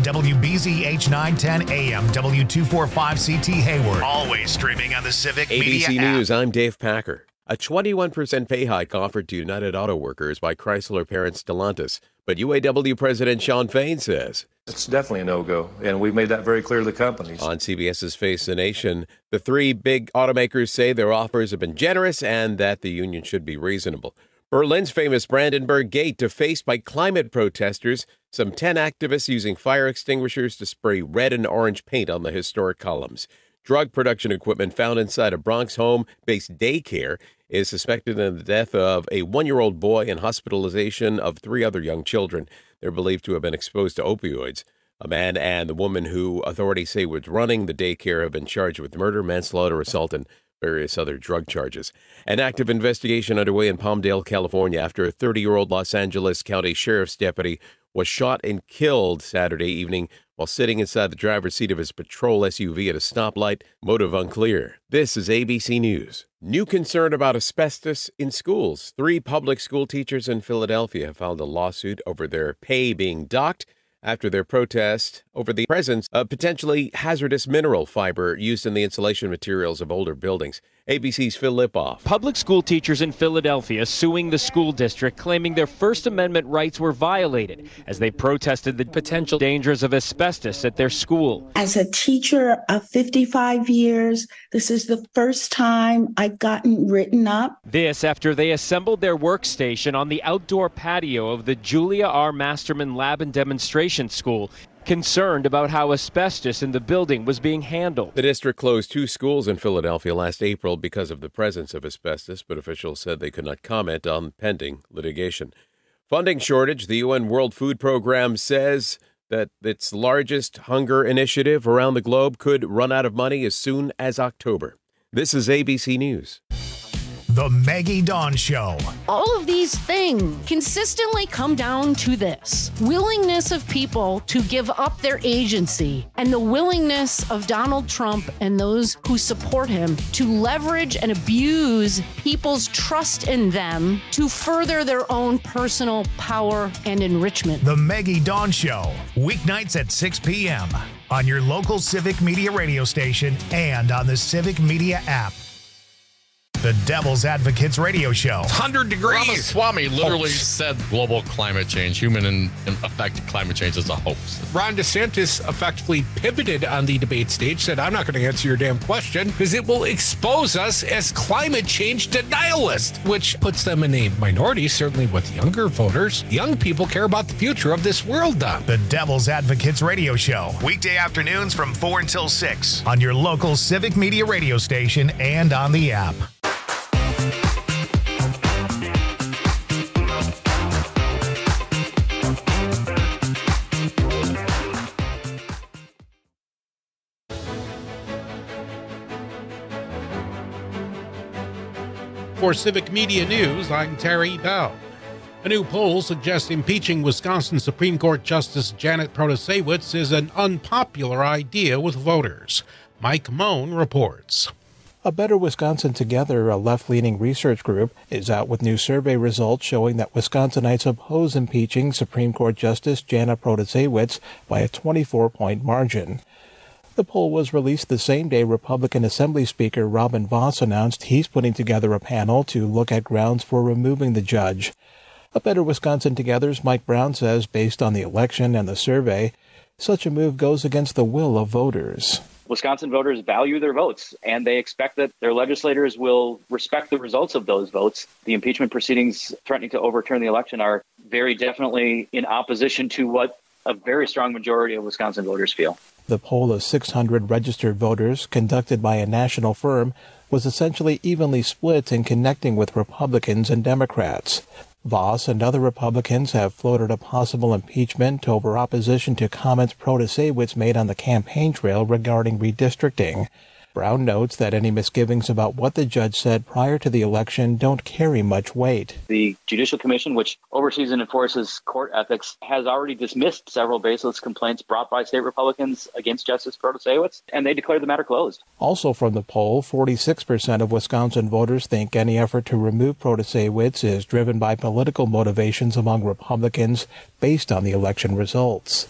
on WBZH 910 AM, W245CT Hayward. Always streaming on the Civic Media ABC app. News, I'm Dave Packer. A 21% pay hike offered to United Auto Workers by Chrysler parent Stellantis. But UAW President Shawn Fain says it's definitely a no-go, and we've made that very clear to the companies. On CBS's Face the Nation, the three big automakers say their offers have been generous and that the union should be reasonable. Berlin's famous Brandenburg Gate defaced by climate protesters, some 10 activists using fire extinguishers to spray red and orange paint on the historic columns. Drug production equipment found inside a Bronx home-based daycare is suspected in the death of a 1-year-old boy and hospitalization of 3 other young children. They're believed to have been exposed to opioids. A man and the woman who authorities say was running the daycare have been charged with murder, manslaughter, assault, and various other drug charges. An active investigation underway in Palmdale, California, after a 30-year-old Los Angeles County Sheriff's deputy was shot and killed Saturday evening while sitting inside the driver's seat of his patrol SUV at a stoplight. Motive unclear. This is ABC News. New concern about asbestos in schools. 3 public school teachers in Philadelphia have filed a lawsuit over their pay being docked after their protest over the presence of potentially hazardous mineral fiber used in the insulation materials of older buildings. ABC's Phil Lipoff. Public school teachers in Philadelphia suing the school district, claiming their First Amendment rights were violated as they protested the potential dangers of asbestos at their school. As a teacher of 55 years, this is the first time I've gotten written up. This after they assembled their workstation on the outdoor patio of the Julia R. Masterman Lab and Demonstration School, concerned about how asbestos in the building was being handled. The district closed 2 schools in Philadelphia last April because of the presence of asbestos, but officials said they could not comment on pending litigation. Funding shortage. The UN World Food Program says that its largest hunger initiative around the globe could run out of money as soon as October. This is ABC News. The Maggie Dawn Show. All of these things consistently come down to this: willingness of people to give up their agency, and the willingness of Donald Trump and those who support him to leverage and abuse people's trust in them to further their own personal power and enrichment. The Maggie Dawn Show, weeknights at 6 p.m. on your local Civic Media radio station and on the Civic Media app. The Devil's Advocates Radio Show. 100 degrees. Ramaswamy literally said global climate change, human-affected climate change is a hoax. Ron DeSantis effectively pivoted on the debate stage, said, I'm not going to answer your damn question because it will expose us as climate change denialists, which puts them in a minority, certainly with younger voters. Young people care about the future of this world, Don. The Devil's Advocates Radio Show. Weekday afternoons from 4 until 6 on your local Civic Media radio station and on the app. For Civic Media News, I'm Terry Bell. A new poll suggests impeaching Wisconsin Supreme Court Justice Janet Protasiewicz is an unpopular idea with voters. Mike Moan reports. A Better Wisconsin Together, a left-leaning research group, is out with new survey results showing that Wisconsinites oppose impeaching Supreme Court Justice Janet Protasiewicz by a 24-point margin. The poll was released the same day Republican Assembly Speaker Robin Vos announced he's putting together a panel to look at grounds for removing the judge. A Better Wisconsin Together's Mike Brown says, based on the election and the survey, such a move goes against the will of voters. Wisconsin voters value their votes, and they expect that their legislators will respect the results of those votes. The impeachment proceedings threatening to overturn the election are very definitely in opposition to what a very strong majority of Wisconsin voters feel. The poll of 600 registered voters, conducted by a national firm, was essentially evenly split in connecting with Republicans and Democrats. Vos and other Republicans have floated a possible impeachment over opposition to comments Protasiewicz made on the campaign trail regarding redistricting. Brown notes that any misgivings about what the judge said prior to the election don't carry much weight. The Judicial Commission, which oversees and enforces court ethics, has already dismissed several baseless complaints brought by state Republicans against Justice Protasiewicz, and they declared the matter closed. Also from the poll, 46% of Wisconsin voters think any effort to remove Protasiewicz is driven by political motivations among Republicans based on the election results.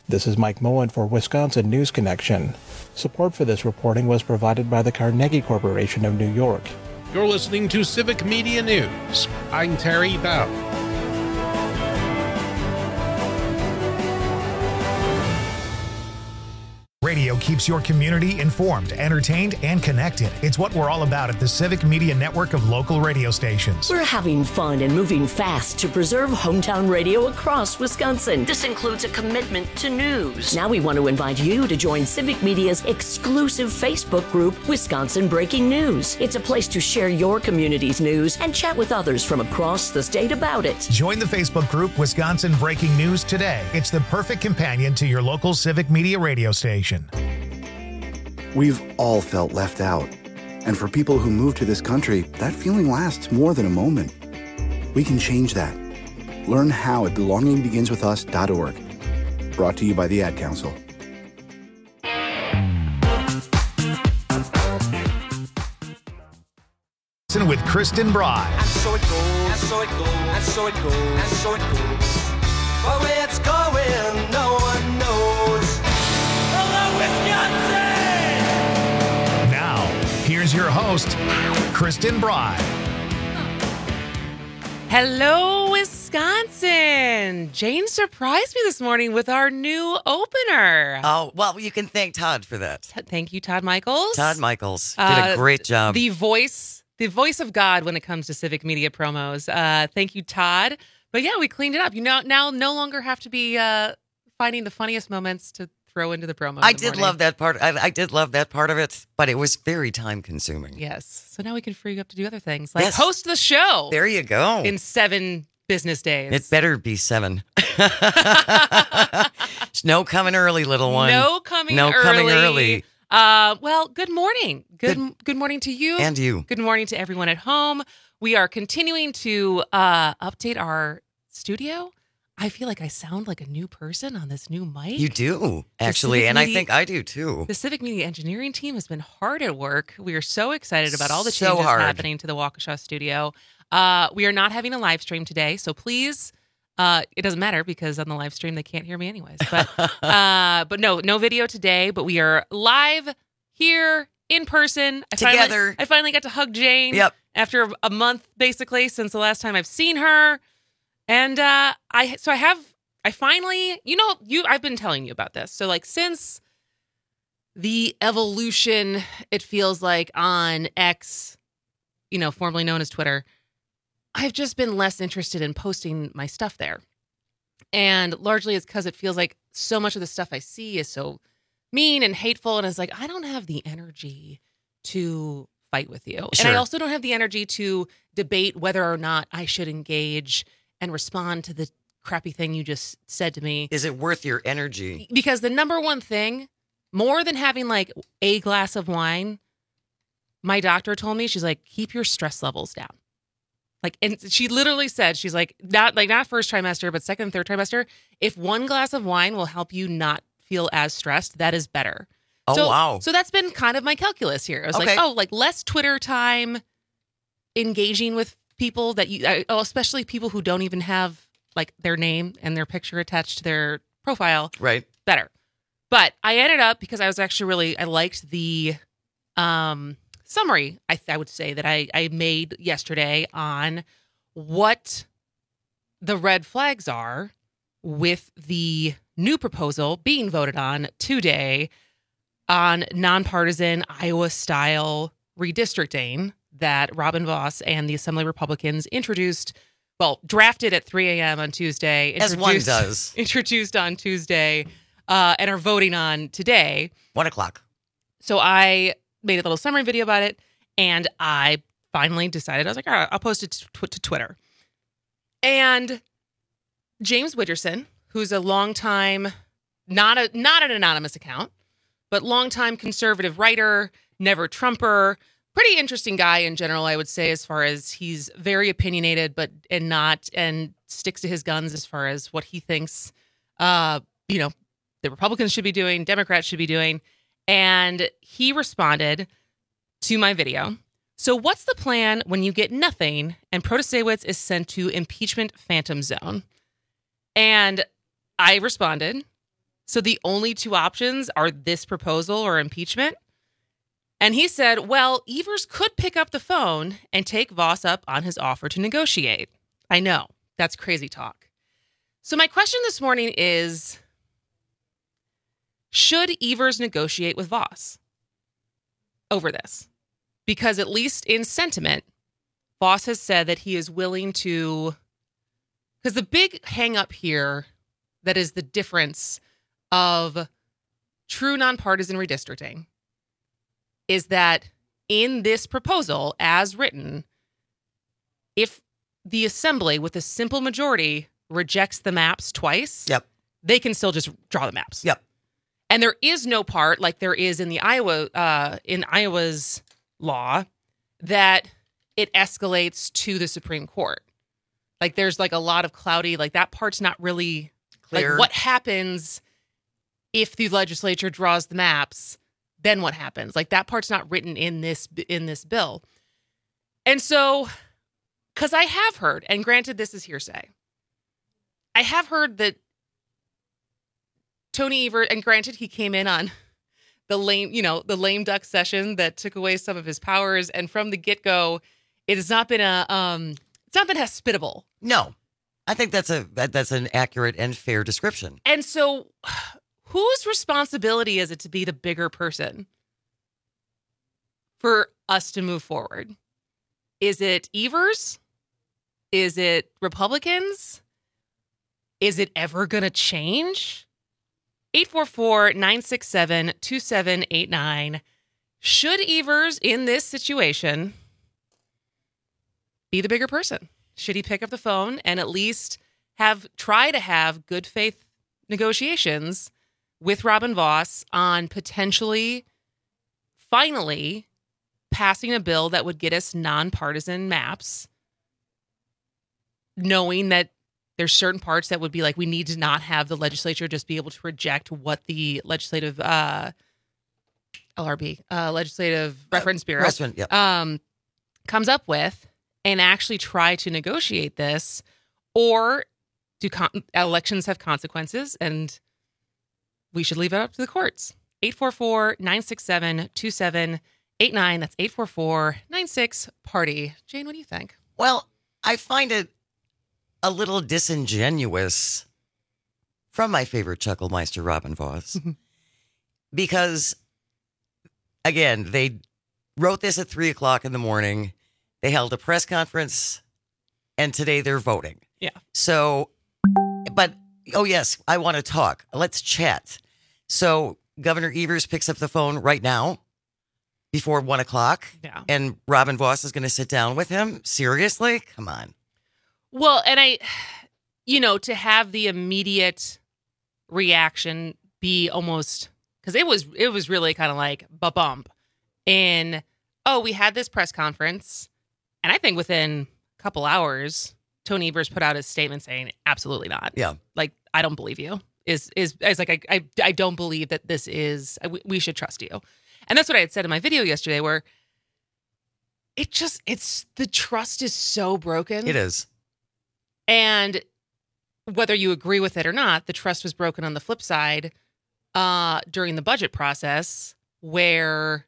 This is Mike Moen for Wisconsin News Connection. Support for this reporting was provided by the Carnegie Corporation of New York. You're listening to Civic Media News. I'm Terry Bell. Radio keeps your community informed, entertained, and connected. It's what we're all about at the Civic Media Network of local radio stations. We're having fun and moving fast to preserve hometown radio across Wisconsin. This includes a commitment to news. Now we want to invite you to join Civic Media's exclusive Facebook group, Wisconsin Breaking News. It's a place to share your community's news and chat with others from across the state about it. Join the Facebook group, Wisconsin Breaking News today. It's the perfect companion to your local Civic Media radio station. We've all felt left out. And for people who move to this country, that feeling lasts more than a moment. We can change that. Learn how at belongingbeginswithus.org. Brought to you by the Ad Council. With Kristen Bry. And so it goes, and so it goes, and so it goes, and so it goes. But where it's going, no one knows. Hello, Wisconsin! Now, here's your host, Kristen Bry. Hello, Wisconsin. Jane surprised me this morning with our new opener. Oh, well, you can thank Todd for that. Thank you, Todd Michaels. Todd Michaels did a great job. The voice of God when it comes to civic media promos. Thank you, Todd. But yeah, we cleaned it up. You now no longer have to be finding the funniest moments to throw into the promo. I did love that part. I did love that part of it, but it was very time consuming. Yes. So now we can free you up to do other things, like host the show. There you go. In 7 business days. It better be 7. No coming early, little one. No coming early. Well, good morning. Good morning to you. And you. Good morning to everyone at home. We are continuing to update our studio. I feel like I sound like a new person on this new mic. You do, actually, and I think I do too. The Civic Media engineering team has been hard at work. We are so excited about all the changes happening to the Waukesha studio. We are not having a live stream today, so please, it doesn't matter because on the live stream they can't hear me anyways. But no video today. But we are live here in person together. I finally got to hug Jane. Yep. After a month, basically, since the last time I've seen her. And I finally, I've been telling you about this. So like since the evolution, it feels like on X, formerly known as Twitter, I've just been less interested in posting my stuff there. And largely it's because it feels like so much of the stuff I see is so mean and hateful. And it's like, I don't have the energy to fight with you. Sure. And I also don't have the energy to debate whether or not I should engage and respond to the crappy thing you just said to me. Is it worth your energy? Because the number one thing, more than having like a glass of wine, my doctor told me, she's like, keep your stress levels down. Like, and she literally said, she's like, not first trimester, but second and third trimester, if one glass of wine will help you not feel as stressed, that is better. Oh, wow. So that's been kind of my calculus here. I was like, less Twitter time, engaging with people that especially people who don't even have like their name and their picture attached to their profile. Right. Better. But I ended up, because I was actually I liked the summary, I would say, that I made yesterday on what the red flags are with the new proposal being voted on today on nonpartisan Iowa-style redistricting that Robin Vos and the Assembly Republicans drafted at 3 a.m. on Tuesday. As one does. Introduced on Tuesday and are voting on today. 1 o'clock. So I made a little summary video about it, and I finally decided, I was like, all right, I'll post it to Twitter. And James Widgerson, who's a longtime, not an anonymous account, but longtime conservative writer, never Trumper, pretty interesting guy in general, I would say, as far as he's very opinionated, and sticks to his guns as far as what he thinks, the Republicans should be doing, Democrats should be doing. And he responded to my video. So what's the plan when you get nothing and Protasewicz is sent to impeachment phantom zone? And I responded, So the only two options are this proposal or impeachment. And he said, well, Evers could pick up the phone and take Vos up on his offer to negotiate. I know, that's crazy talk. So my question this morning is, should Evers negotiate with Vos over this? Because at least in sentiment, Vos has said that he is willing to, because the big hang up here that is the difference of true nonpartisan redistricting is that in this proposal, as written, if the assembly with a simple majority rejects the maps twice, they can still just draw the maps. And there is no part like there is in the Iowa's law that it escalates to the Supreme Court. Like there's like a lot of cloudy, like that part's not really clear. Like what happens if the legislature draws the maps? Then what happens? Like that part's not written in this bill. And so, because I have heard, and granted this is hearsay, I have heard that Tony Evers, and granted he came in on the lame duck session that took away some of his powers, and from the get-go, it has not been it's not been hospitable. No, I think that's an accurate and fair description. And so, whose responsibility is it to be the bigger person for us to move forward? Is it Evers? Is it Republicans? Is it ever going to change? 844-967-2789. Should Evers in this situation be the bigger person? Should he pick up the phone and at least try to have good faith negotiations with Robin Vos on potentially, finally, passing a bill that would get us nonpartisan maps, knowing that there's certain parts that would be like, we need to not have the legislature just be able to reject what the legislative LRB, Legislative Reference Bureau, comes up with, and actually try to negotiate this? Or do elections have consequences and we should leave it up to the courts? 844-967-2789. That's 844-96-PARTY. Jane, what do you think? Well, I find it a little disingenuous from my favorite Chucklemeister, Robin Vos, because, again, they wrote this at 3:00 in the morning. They held a press conference, and today they're voting. Yeah. So, but, oh, yes, I want to talk. Let's chat. So Governor Evers picks up the phone right now before 1:00. Yeah. And Robin Vos is going to sit down with him. Seriously? Come on. Well, and to have the immediate reaction be almost, because it was really kind of like a bump in, we had this press conference, and I think within a couple hours, Tony Evers put out his statement saying, absolutely not. Yeah. Like, I don't believe you. Is like, I don't believe that this is, we should trust you. And that's what I had said in my video yesterday, where the trust is so broken. It is. And whether you agree with it or not, the trust was broken on the flip side during the budget process, where,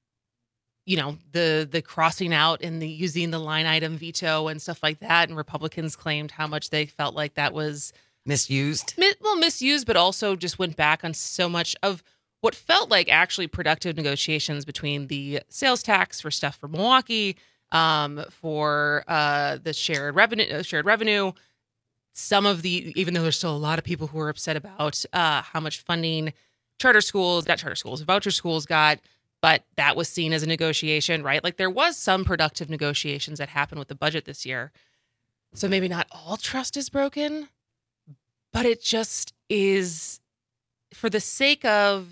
the crossing out and the using the line item veto and stuff like that. And Republicans claimed how much they felt like that was misused. Misused, but also just went back on so much of what felt like actually productive negotiations between the sales tax for stuff for Milwaukee, for the shared revenue. Some of even though there's still a lot of people who are upset about how much funding voucher schools got, but that was seen as a negotiation, right? Like there was some productive negotiations that happened with the budget this year. So maybe not all trust is broken, but it just is, for the sake of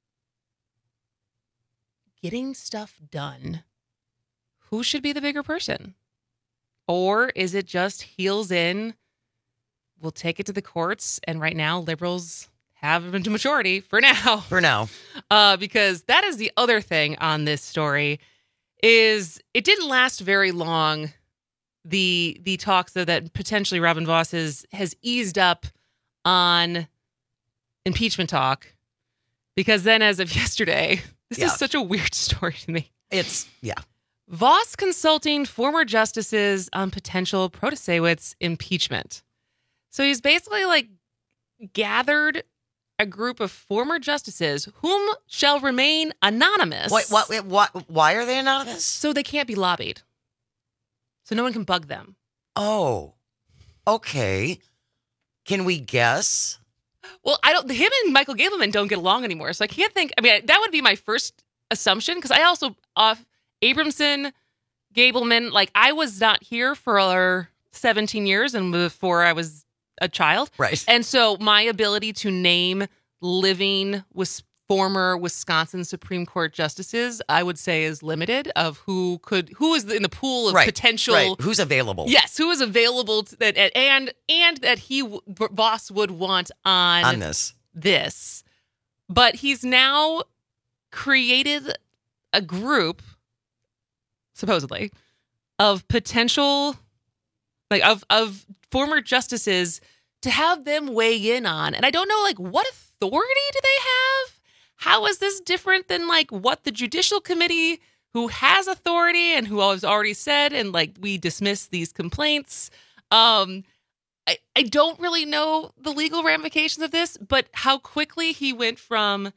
getting stuff done, who should be the bigger person? Or is it just heels in, we'll take it to the courts, and right now liberals have a majority for now. For now. Because that is the other thing on this story, is it didn't last very long, the talks that potentially Robin Vos has eased up on impeachment talk, because then as of yesterday, this is such a weird story to me. Voss consulting former justices on potential Protasewicz impeachment. So he's basically like gathered a group of former justices whom shall remain anonymous. Why are they anonymous? So they can't be lobbied. So no one can bug them. Oh, okay. Can we guess? Well, him and Michael Gableman don't get along anymore. So I can't think. I mean, that would be my first assumption, because I also, Abramson, Gableman, like I was not here for 17 years and before I was a child. Right. And so my ability to name living former Wisconsin Supreme Court justices, I would say, is limited of who is in the pool of potential. Right. Who's available. Yes. Who is available and that Voss would want on this. But he's now created a group, supposedly, of potential, like of former justices to have them weigh in on. And I don't know, like, what authority do they have? How is this different than like what the Judicial Committee, who has authority and who has already said, and like we dismiss these complaints? I don't really know the legal ramifications of this, but how quickly he went from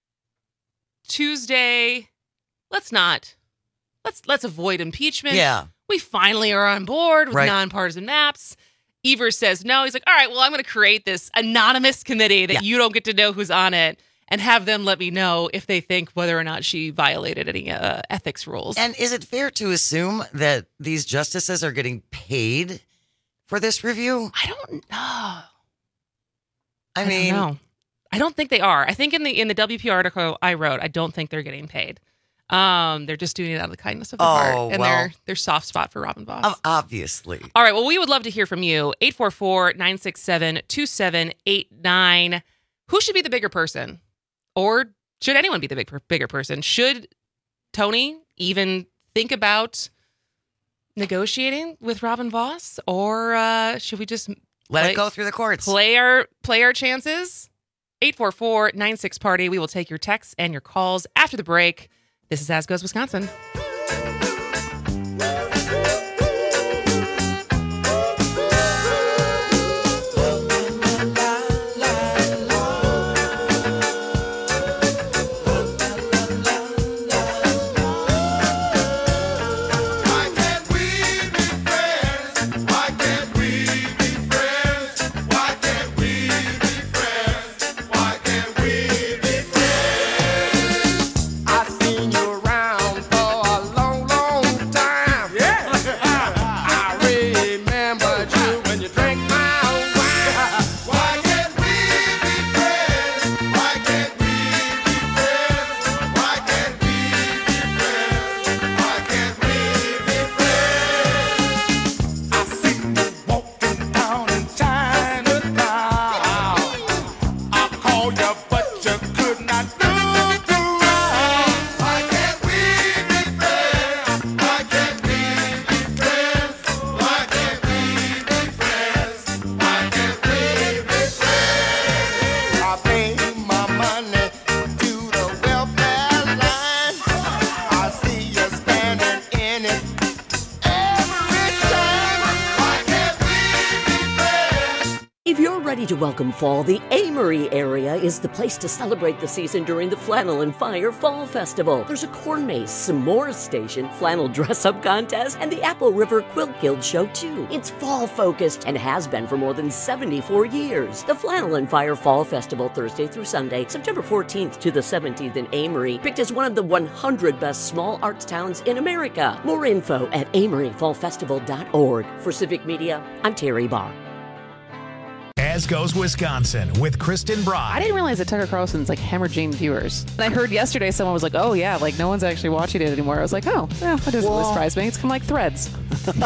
Tuesday, let's avoid impeachment. Yeah. We finally are on board with nonpartisan maps. Evers says no. He's like, all right, well, I'm going to create this anonymous committee that you don't get to know who's on it, and have them let me know if they think whether or not she violated any ethics rules. And is it fair to assume that these justices are getting paid for this review? I don't know. I mean, don't know. I don't think they are. I think in the WP article I wrote, I don't think they're getting paid. They're just doing it out of the kindness of their heart, and their soft spot for Robin Voss. Obviously. All right. Well, we would love to hear from you. 844-967-2789. Who should be the bigger person, or should anyone be the bigger person? Should Tony even think about negotiating with Robin Voss, or should we just let it go through the courts? Play our chances. 844-96-PARTY. We will take your texts and your calls after the break. This is As Goes Wisconsin. To welcome fall, the Amory area is the place to celebrate the season during the Flannel and Fire Fall Festival. There's a corn maze, s'mores station, flannel dress-up contest, and the Apple River Quilt Guild show, too. It's fall-focused and has been for more than 74 years. The Flannel and Fire Fall Festival, Thursday through Sunday, September 14th to the 17th in Amory, picked as one of the 100 best small arts towns in America. More info at amoryfallfestival.org. For Civic Media, I'm Terry Barr. As Goes Wisconsin with Kristen Brock. I didn't realize that Tucker Carlson's like hemorrhaging viewers. And I heard yesterday someone was like, oh yeah, like no one's actually watching it anymore. I was like, oh, yeah, that doesn't really surprise me. It's kind of like Threads. it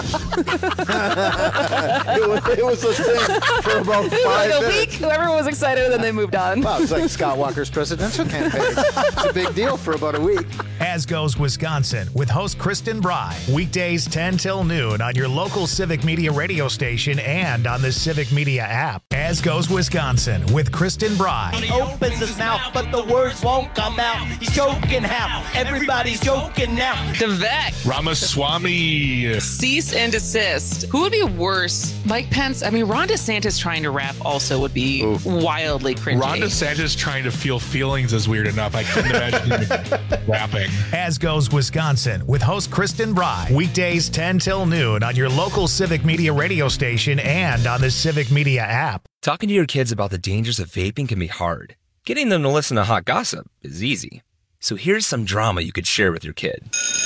was a thing for about 5 like a minutes. week, everyone was excited, and then they moved on. Well, it was like Scott Walker's presidential campaign. It's a big deal for about a week. As Goes Wisconsin with host Kristen Bry. Weekdays 10 till noon on your local Civic Media radio station and on the Civic Media app. As Goes Wisconsin with Kristen Bry. He opens his mouth, but the words won't come out. He's joking how? Everybody's joking now. Devek. Ramaswamy. Cease and desist. Who would be worse? Mike Pence? I mean, Ron DeSantis trying to rap also would be wildly cringy. Ron DeSantis trying to feel feelings is weird enough. I couldn't imagine him rapping. As Goes Wisconsin with host Kristen Bry. Weekdays 10 till noon on your local Civic Media radio station and on the Civic Media app. Talking to your kids about the dangers of vaping can be hard. Getting them to listen to hot gossip is easy. So here's some drama you could share with your kid.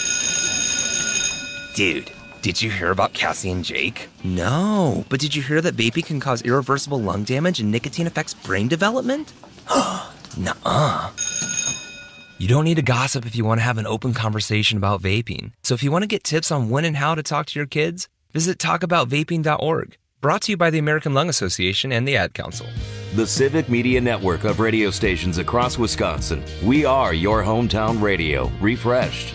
Dude, did you hear about Cassie and Jake? No, but did you hear that vaping can cause irreversible lung damage and nicotine affects brain development? Nuh-uh. You don't need to gossip if you want to have an open conversation about vaping. So if you want to get tips on when and how to talk to your kids, visit talkaboutvaping.org. Brought to you by the American Lung Association and the Ad Council. The Civic Media Network of radio stations across Wisconsin. We are your hometown radio, refreshed.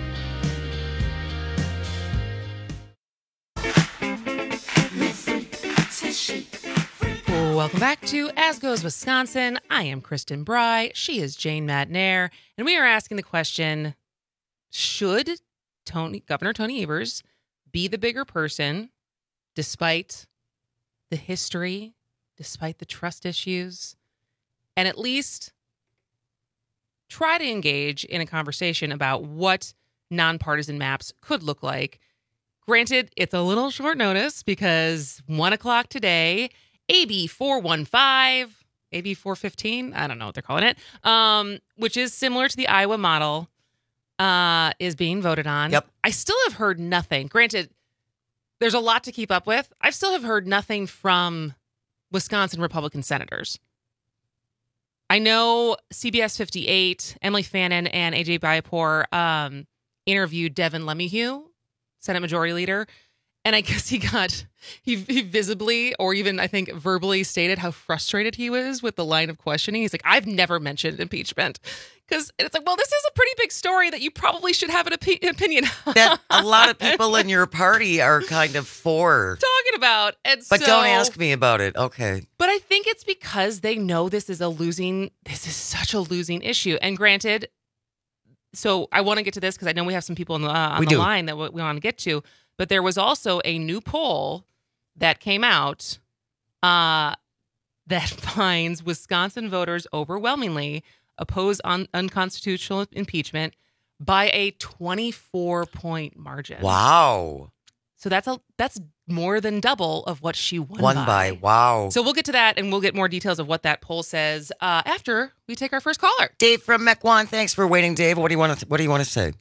Welcome back to As Goes Wisconsin. I am Kristen Bry. She is Jane Madnair. And we are asking the question, should Governor Tony Evers be the bigger person despite the history, despite the trust issues, and at least try to engage in a conversation about what nonpartisan maps could look like? Granted, it's a little short notice because 1 o'clock today, AB 415, AB 415, I don't know what they're calling it, which is similar to the Iowa model, is being voted on. Yep. I still have heard nothing. Granted, there's a lot to keep up with. I still have heard nothing from Wisconsin Republican senators. I know CBS 58, Emily Fannin and AJ Bayapor interviewed Devin LeMahieu, Senate Majority Leader, and I guess he visibly, or even I think verbally stated how frustrated he was with the line of questioning. He's like, I've never mentioned impeachment. Because it's like, well, this is a pretty big story that you probably should have an opinion on. That a lot of people in your party are kind of for. Talking about. But don't ask me about it. Okay. But I think it's because they know this is such a losing issue. And granted, so I want to get to this because I know we have some people on the line that we want to get to. But there was also a new poll that came out that finds Wisconsin voters overwhelmingly oppose unconstitutional impeachment by a 24-point margin. Wow. So that's more than double of what she won by. Wow. So we'll get to that, and we'll get more details of what that poll says after we take our first caller. Dave from Mequon, thanks for waiting, Dave. What do you want to say?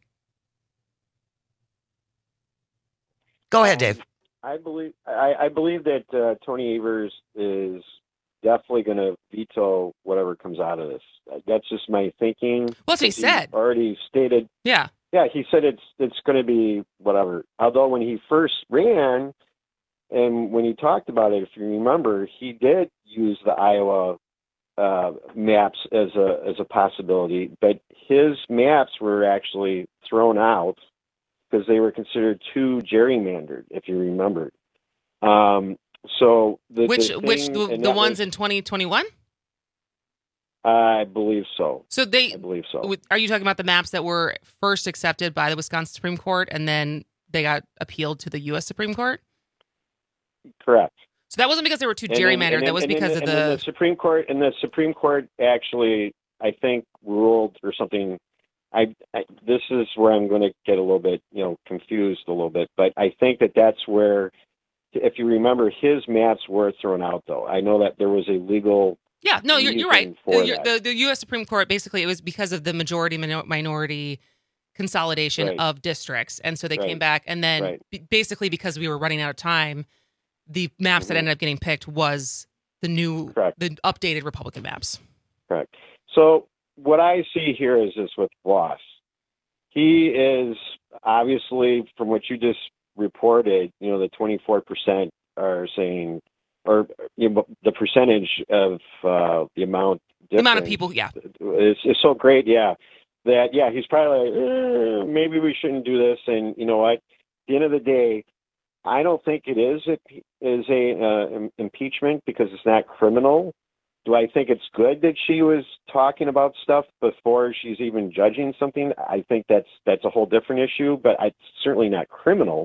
Go ahead, Dave. I believe that Tony Evers is definitely going to veto whatever comes out of this. That's just my thinking. Well, that's what he said. Already stated. Yeah. Yeah, he said it's going to be whatever. Although when he first ran, and when he talked about it, if you remember, he did use the Iowa maps as a possibility, but his maps were actually thrown out because they were considered too gerrymandered, if you remember. So the ones in 2021? I believe so. So I believe so. Are you talking about the maps that were first accepted by the Wisconsin Supreme Court and then they got appealed to the U.S. Supreme Court? Correct. So that wasn't because they were too gerrymandered. That was because of the Supreme Court. And the Supreme Court actually, I think, ruled or something. This is where I'm going to get a little bit, confused a little bit. But I think that's where, if you remember, his maps were thrown out. Though I know that there was a legal. Yeah, no, you're right. The U.S. Supreme Court, basically, it was because of the majority-minority consolidation of districts. And so they came back. And then basically because we were running out of time, the maps that ended up getting picked was the updated Republican maps. Correct. So what I see here is this with Voss. He is obviously, from what you just reported, the 24% are saying, or the percentage of the amount of people, yeah, is so great, yeah. that, yeah, he's probably like, maybe we shouldn't do this. And you know what? At the end of the day, I don't think it is a impeachment because it's not criminal. Do I think it's good that she was talking about stuff before she's even judging something? I think that's a whole different issue, but it's certainly not criminal.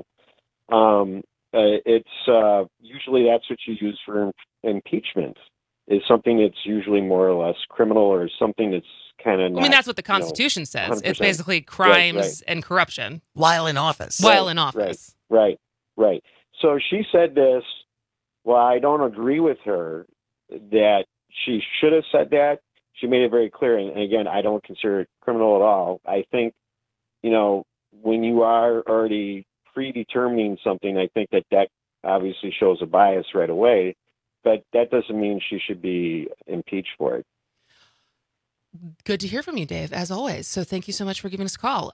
It's usually that's what you use for impeachment, is something that's usually more or less criminal or something that's kind of. I mean, that's what the Constitution says. 100%. It's basically crimes and corruption while in office. Right. So she said this. Well, I don't agree with her that she should have said that. She made it very clear. And again, I don't consider it criminal at all. I think, when you are already predetermining something, I think that obviously shows a bias right away. But that doesn't mean she should be impeached for it. Good to hear from you, Dave, as always. So thank you so much for giving us a call.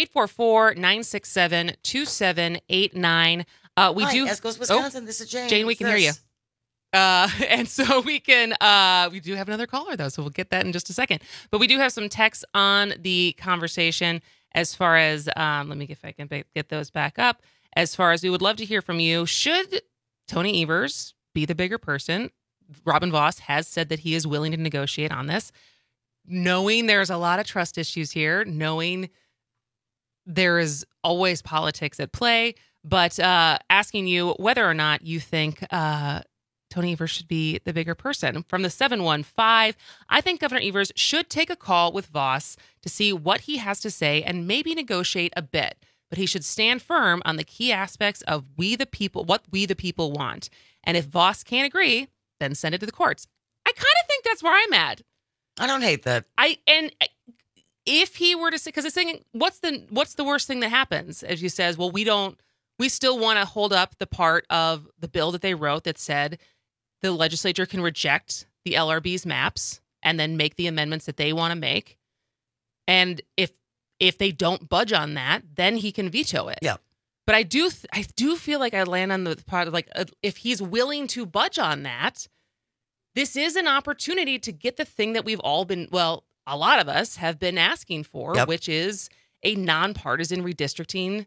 844-967-2789. Hi, Escos, Wisconsin. This is Jane. Jane, we can hear you. And so we do have another caller, though, so we'll get that in just a second. But we do have some texts on the conversation as far as, let me see if I can get those back up. As far as we would love to hear from you. Should Tony Evers be the bigger person? Robin Vos has said that he is willing to negotiate on this, knowing there's a lot of trust issues here, knowing there is always politics at play, but asking you whether or not you think Tony Evers should be the bigger person. From the 715, I think Governor Evers should take a call with Vos to see what he has to say and maybe negotiate a bit. But he should stand firm on the key aspects of what we the people want. And if Vos can't agree, then send it to the courts. I kind of think that's where I'm at. I don't hate that. If he were to say, because it's saying, what's the worst thing that happens? As he says, well, we still want to hold up the part of the bill that they wrote that said the legislature can reject the LRB's maps and then make the amendments that they want to make. And if they don't budge on that, then he can veto it. Yeah. But I do feel like I land on the part of if he's willing to budge on that, this is an opportunity to get the thing that we've all been, a lot of us have been asking for, which is a nonpartisan redistricting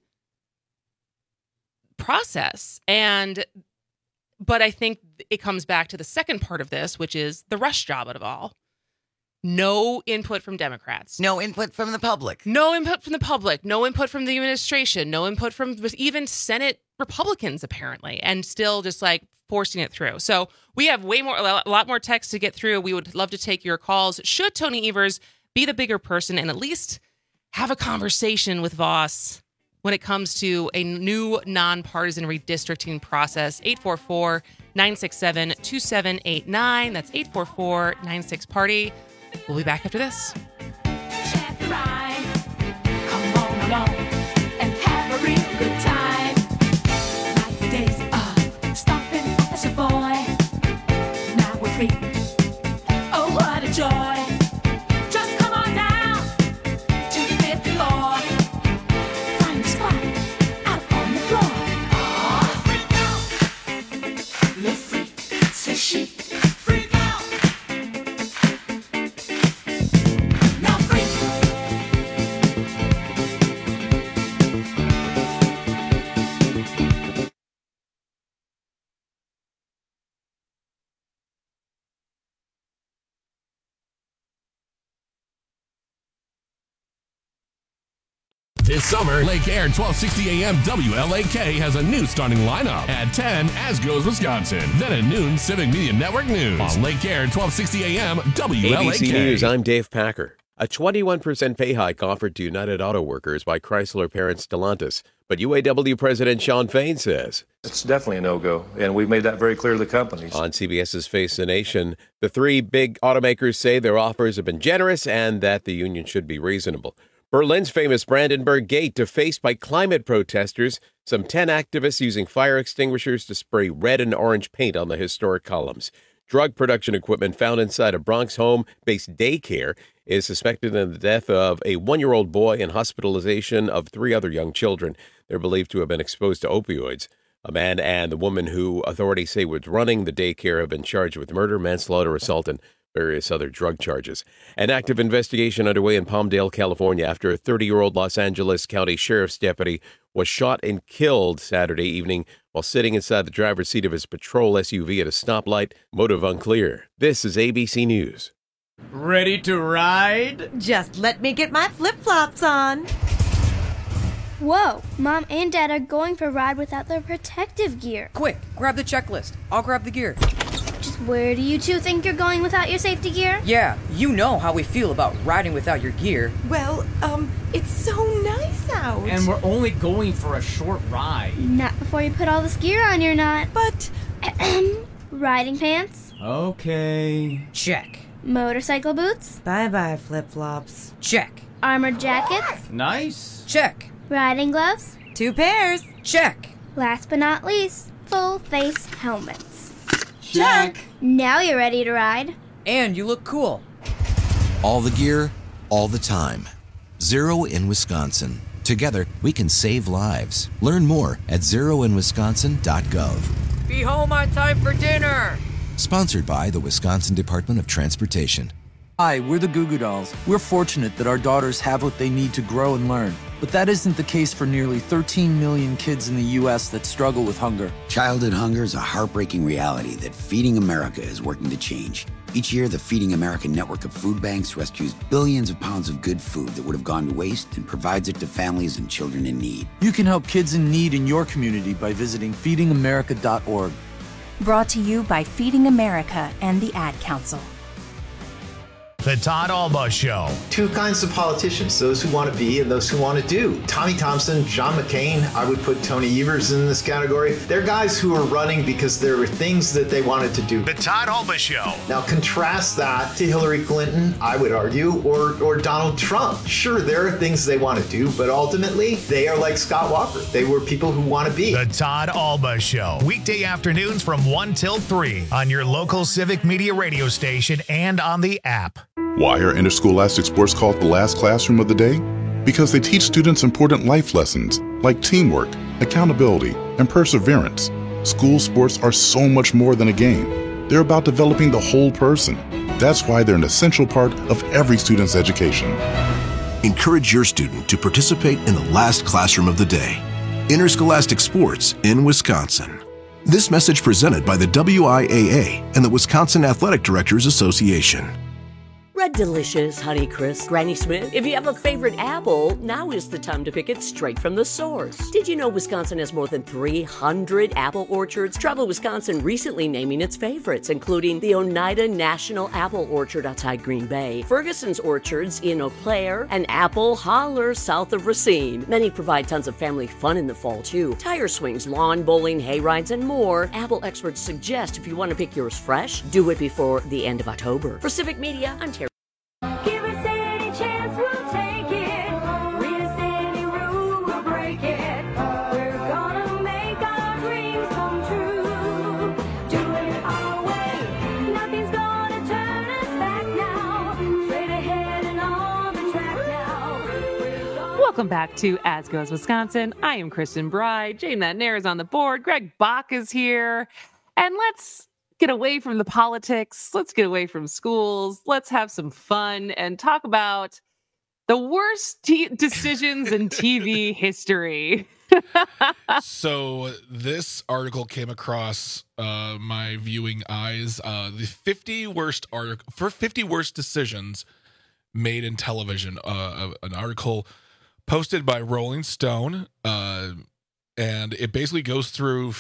process. But I think it comes back to the second part of this, which is the rush job of it all. No input from Democrats. No input from the public. No input from the public. No input from the administration. No input from even Senate Republicans, apparently, and still just forcing it through. So we have a lot more text to get through. We would love to take your calls. Should Tony Evers be the bigger person and at least have a conversation with Vos when it comes to a new nonpartisan redistricting process? 844-967-2789. That's 844-96-PARTY. We'll be back after this. Oh, what a joy. Just come on down to the fifth floor. Find a spot out on the floor. Freak out. Le freak, c'est chic. Freak out. Now freak. This summer, Lake Air 1260 AM WLAK has a new starting lineup. At 10, As Goes Wisconsin. Then at noon, Civic Media Network News. On Lake Air 1260 AM WLAK. ABC News, I'm Dave Packer. A 21% pay hike offered to United Auto Workers by Chrysler parent Stellantis. But UAW President Shawn Fain says it's definitely a no-go, and we've made that very clear to the companies. On CBS's Face the Nation, the three big automakers say their offers have been generous and that the union should be reasonable. Berlin's famous Brandenburg Gate defaced by climate protesters, some 10 activists using fire extinguishers to spray red and orange paint on the historic columns. Drug production equipment found inside a Bronx home-based daycare is suspected in the death of a 1-year-old boy and hospitalization of 3 other young children. They're believed to have been exposed to opioids. A man and the woman who authorities say was running the daycare have been charged with murder, manslaughter, assault, and various other drug charges. An active investigation underway in Palmdale, California, after a 30-year-old Los Angeles County Sheriff's deputy was shot and killed Saturday evening while sitting inside the driver's seat of his patrol SUV at a stoplight. Motive unclear. This is ABC News. Ready to ride? Just let me get my flip-flops on. Whoa, Mom and Dad are going for a ride without their protective gear. Quick, grab the checklist. I'll grab the gear. Just where do you two think you're going without your safety gear? Yeah, you know how we feel about riding without your gear. Well, it's so nice out. And we're only going for a short ride. Not before you put all this gear on, you're not. But, riding pants? Okay. Check. Motorcycle boots? Bye-bye, flip-flops. Check. Armored jackets? Nice. Check. Riding gloves? 2 pairs. Check. Last but not least, full face helmets. Check. Now you're ready to ride. And you look cool. All the gear, all the time. Zero in Wisconsin. Together, we can save lives. Learn more at zeroinwisconsin.gov. Be home on time for dinner. Sponsored by the Wisconsin Department of Transportation. Hi, we're the Goo Goo Dolls. We're fortunate that our daughters have what they need to grow and learn. But that isn't the case for nearly 13 million kids in the U.S. that struggle with hunger. Childhood hunger is a heartbreaking reality that Feeding America is working to change. Each year, the Feeding America network of food banks rescues billions of pounds of good food that would have gone to waste and provides it to families and children in need. You can help kids in need in your community by visiting feedingamerica.org. Brought to you by Feeding America and the Ad Council. The Todd Alba Show. Two kinds of politicians, those who want to be and those who want to do. Tommy Thompson, John McCain, I would put Tony Evers in this category. They're guys who are running because there were things that they wanted to do. The Todd Alba Show. Now contrast that to Hillary Clinton, I would argue, or Donald Trump. Sure, there are things they want to do, but ultimately, they are like Scott Walker. They were people who want to be. The Todd Alba Show. Weekday afternoons from 1 till 3 on your local Civic Media radio station and on the app. Why are interscholastic sports called the last classroom of the day? Because they teach students important life lessons like teamwork, accountability, and perseverance. School sports are so much more than a game. They're about developing the whole person. That's why they're an essential part of every student's education. Encourage your student to participate in the last classroom of the day. Interscholastic sports in Wisconsin. This message presented by the WIAA and the Wisconsin Athletic Directors Association. Red Delicious, Honeycrisp, Granny Smith. If you have a favorite apple, now is the time to pick it straight from the source. Did you know Wisconsin has more than 300 apple orchards? Travel Wisconsin recently naming its favorites, including the Oneida National Apple Orchard outside Green Bay, Ferguson's Orchards in Eau Claire, and Apple Holler south of Racine. Many provide tons of family fun in the fall, too. Tire swings, lawn bowling, hay rides, and more. Apple experts suggest if you want to pick yours fresh, do it before the end of October. For Civic Media, I'm Terry. Give us any chance, we'll take it. Read us any rule, we'll break it. We're gonna make our dreams come true. Doing it our way, nothing's gonna turn us back now. Straight ahead and on the track now. Welcome back to As Goes Wisconsin. I am Kristen Bride. Jane Nair is on the board. Greg Bach is here. And let's get away from the politics. Let's get away from schools. Let's have some fun and talk about the worst decisions in TV history. So this article came across my viewing eyes. The 50 worst for 50 worst decisions made in television. An article posted by Rolling Stone, and it basically goes through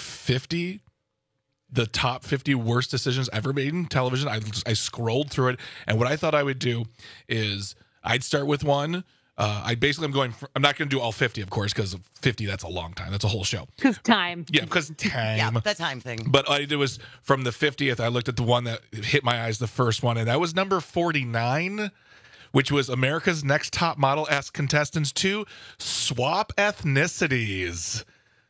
the top 50 worst decisions ever made in television. I scrolled through it, and what I thought I would do is I'd start with one. I'm not going to do all 50, of course, because 50, that's a long time. That's a whole show. Because time. Yeah, because time. Yeah, the time thing. But all I did was from the 50th, I looked at the one that hit my eyes, the first one, and that was number 49, which was America's Next Top Model asked contestants to swap ethnicities.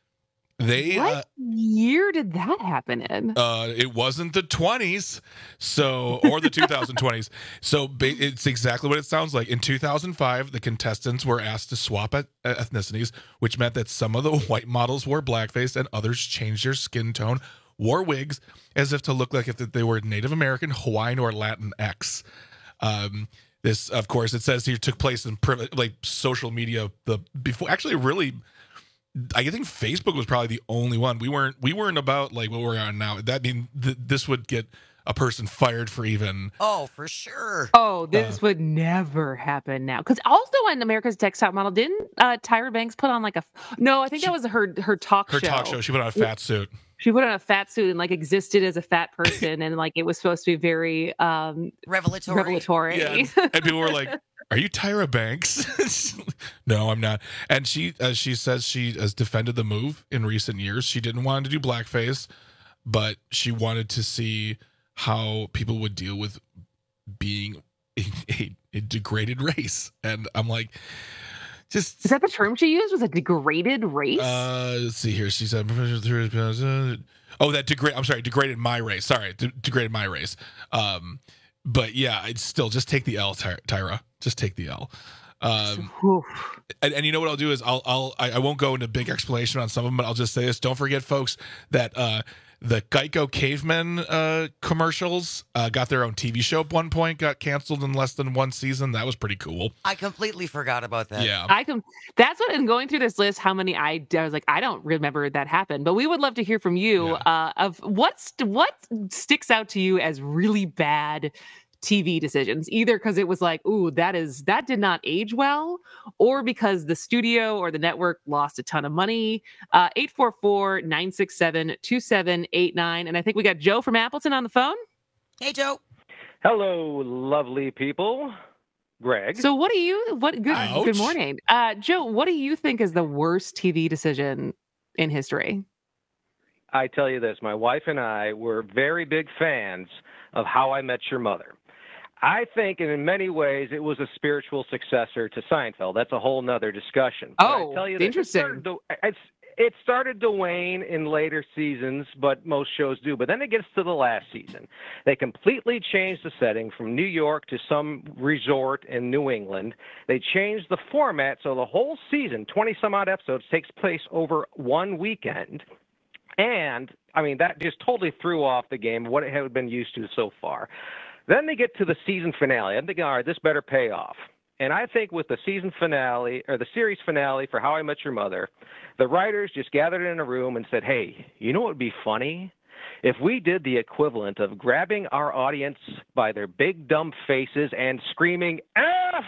What year did that happen in? It wasn't the 20s, or the 2020s. So it's exactly what it sounds like. In 2005, the contestants were asked to swap ethnicities, which meant that some of the white models wore blackface and others changed their skin tone wore wigs as if to look like if they were Native American, Hawaiian, or Latinx. This, of course, it says here took place in like social media. Really, I think Facebook was probably the only one. We weren't about like what we're on now. That mean this would get a person fired for even. Oh, for sure. Oh, this would never happen now. Because also on America's Next Top Model, didn't Tyra Banks put on like no, I think that was her talk show. Her talk show. She put on a fat suit. She put on a fat suit and like existed as a fat person, and like it was supposed to be very revelatory. Yeah, and people were like, "Are you Tyra Banks?" No, I'm not. And she says she has defended the move in recent years. She didn't want to do blackface, but she wanted to see how people would deal with being a degraded race. And I'm like, is that the term she used? Was a degraded race? Let's see here. She said, degraded my race. Sorry, degraded my race. But yeah, it's still just take the L, Tyra. Just take the L. And you know what I'll do is I won't go into big explanation on some of them, but I'll just say this: don't forget, folks, that the Geico Cavemen commercials got their own TV show at one point, got canceled in less than one season. That was pretty cool. I completely forgot about that. Yeah. That's what, in going through this list, how many I was like, I don't remember that happened. But we would love to hear from you of what sticks out to you as really bad TV decisions, either because it was like, ooh, that did not age well, or because the studio or the network lost a ton of money. 844-967-2789. And I think we got Joe from Appleton on the phone. Hey, Joe. Hello, lovely people. Greg. So good morning. Joe, what do you think is the worst TV decision in history? I tell you this, my wife and I were very big fans of How I Met Your Mother. I think in many ways it was a spiritual successor to Seinfeld. That's a whole nother discussion. Oh, I tell you interesting. It started to wane in later seasons, but most shows do. But then it gets to the last season. They completely changed the setting from New York to some resort in New England. They changed the format, so the whole season, 20-some-odd episodes, takes place over one weekend. And, I mean, that just totally threw off the game, what it had been used to so far. Then they get to the season finale. I'm thinking, all right, this better pay off. And I think with the season finale, or the series finale for How I Met Your Mother, the writers just gathered in a room and said, hey, you know what would be funny? If we did the equivalent of grabbing our audience by their big dumb faces and screaming, F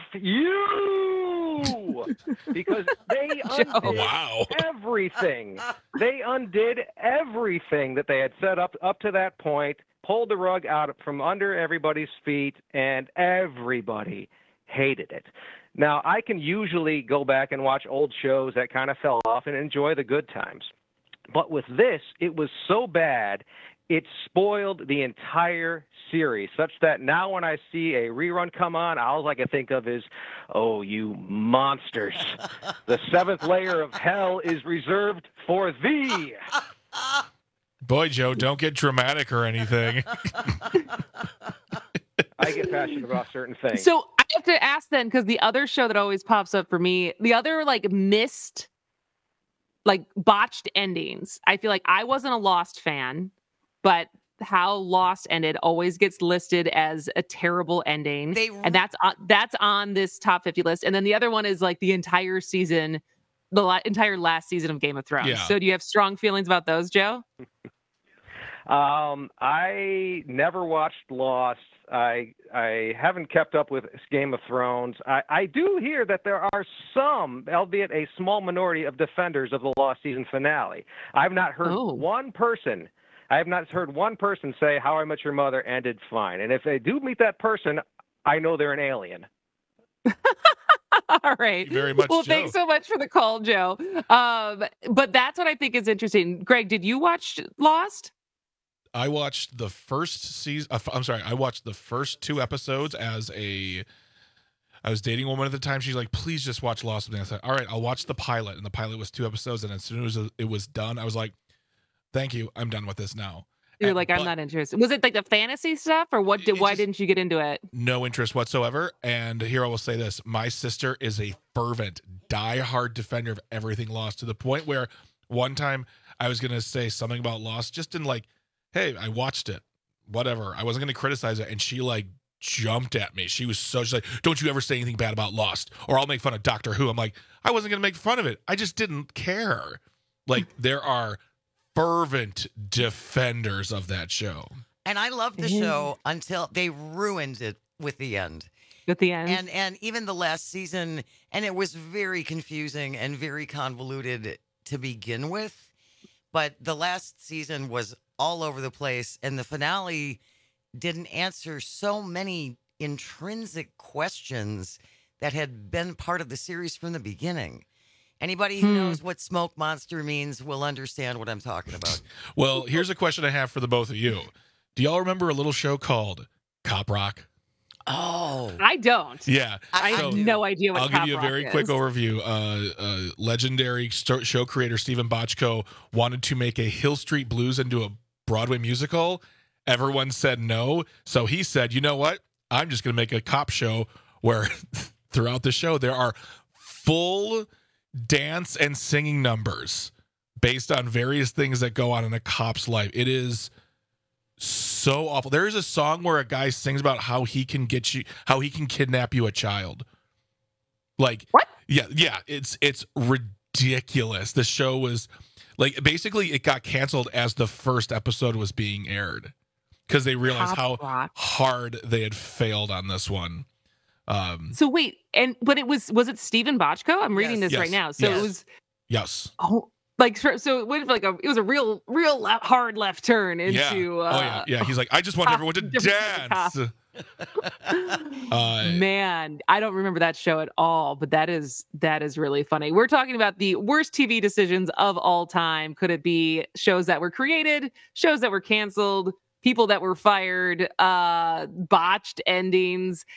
you! Because they undid everything. They undid everything that they had set up to that point, pulled the rug out from under everybody's feet, and everybody hated it. Now, I can usually go back and watch old shows that kind of fell off and enjoy the good times. But with this, it was so bad, it spoiled the entire series, such that now when I see a rerun come on, all I can think of is, oh, you monsters. The seventh layer of hell is reserved for thee. Boy, Joe, don't get dramatic or anything. I get passionate about certain things. So I have to ask then, because the other show that always pops up for me, the other missed, botched endings. I feel like I wasn't a Lost fan, but how Lost ended always gets listed as a terrible ending. And that's on this top 50 list. And then the other one is the entire season, entire last season of Game of Thrones. Yeah. So do you have strong feelings about those, Joe? I never watched Lost. I haven't kept up with Game of Thrones. I do hear that there are some, albeit a small minority, of defenders of the Lost season finale. I've not heard one person say How I Met Your Mother ended fine. And if they do meet that person, I know they're an alien. All right. Very much. Well, Joe. Thanks so much for the call, Joe. But that's what I think is interesting. Greg, did you watch Lost? I watched the first season. I watched the first 2 episodes I was dating a woman at the time. She's like, please just watch Lost. And I said, all right, I'll watch the pilot. And the pilot was 2 episodes. And as soon as it was done, I was like, thank you. I'm done with this now. You're I'm not interested. Was it the fantasy stuff, or why didn't you get into it? No interest whatsoever. And here I will say this. My sister is a fervent, diehard defender of everything Lost, to the point where one time I was going to say something about Lost just in hey, I watched it. Whatever. I wasn't going to criticize it. And she like jumped at me. She's like, don't you ever say anything bad about Lost or I'll make fun of Doctor Who. I'm like, I wasn't going to make fun of it. I just didn't care. Like, there are fervent defenders of that show. And I loved the show until they ruined it with the end. At the end. And even the last season, and it was very confusing and very convoluted to begin with. But the last season was all over the place, and the finale didn't answer so many intrinsic questions that had been part of the series from the beginning. Anybody who knows what smoke monster means will understand what I'm talking about. Well, here's a question I have for the both of you. Do y'all remember a little show called Cop Rock? Oh, I don't. Yeah. I have no idea what I'll Cop give you a Rock very is. quick overview. Legendary show creator Stephen Bochco wanted to make a Hill Street Blues into a Broadway musical. Everyone said no. So he said, you know what? I'm just going to make a cop show where throughout the show there are full dance and singing numbers based on various things that go on in a cop's life. It is so awful. There is a song where a guy sings about how he can kidnap you a child. Like, what? Yeah, it's ridiculous. The show was like, basically it got canceled as the first episode was being aired because they realized how hard they had failed on this one. So wait, but it was it Stephen Bochco? I'm reading this right now. So it was like, so it went like it was a real hard left turn into yeah. He's like, I just want everyone to dance. Man, I don't remember that show at all, but that is really funny. We're talking about the worst TV decisions of all time. Could it be shows that were created, shows that were canceled, people that were fired, botched endings?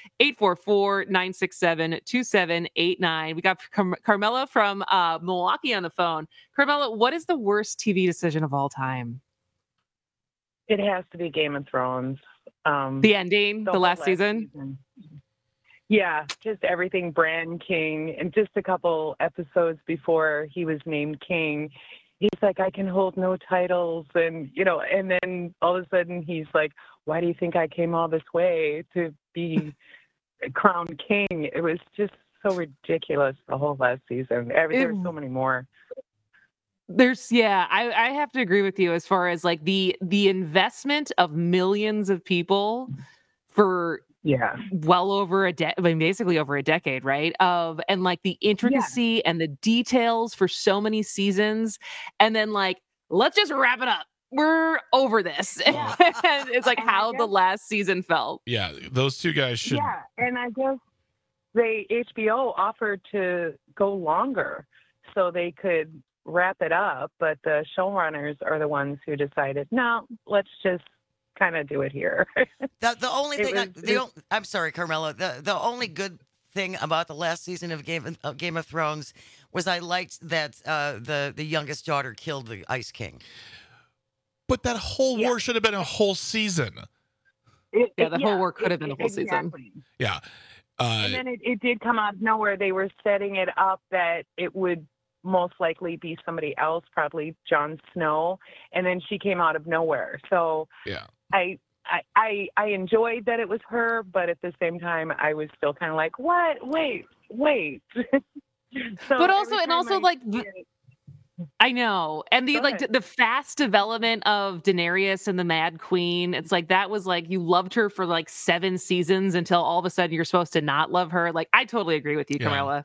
844-967-2789. We got Carmela from Milwaukee on the phone. Carmela, what is the worst TV decision of all time? It has to be Game of Thrones. The ending, the last season? Yeah, just everything Bran King, and just a couple episodes before he was named king, he's like, I can hold no titles, and and then all of a sudden he's like, why do you think I came all this way to be crowned king? It was just so ridiculous, the whole last season. There were so many more. I have to agree with you as far as like the investment of millions of people for well over basically over a decade, right? And like the intricacy and the details for so many seasons, and then like, let's just wrap it up. We're over this. And it's like how the last season felt. Yeah, those two guys should. Yeah, and I guess HBO offered to go longer so they could wrap it up, but the showrunners are the ones who decided, no, let's just kind of do it here. The only thing I'm sorry, Carmela. The only good thing about the last season of Game of Thrones was I liked that the youngest daughter killed the Ice King. But that whole war should have been a whole season. The whole war could have been a whole season. Yeah. And then it did come out of nowhere. They were setting it up that it would most likely be somebody else, probably Jon Snow, and then she came out of nowhere. So I enjoyed that it was her, but at the same time I was still kind of like, what? Wait. But also, and also like I know, and the fast development of Daenerys and the Mad Queen. It's like that was like you loved her for like 7 seasons until all of a sudden you're supposed to not love her. Like I totally agree with you, Carmela.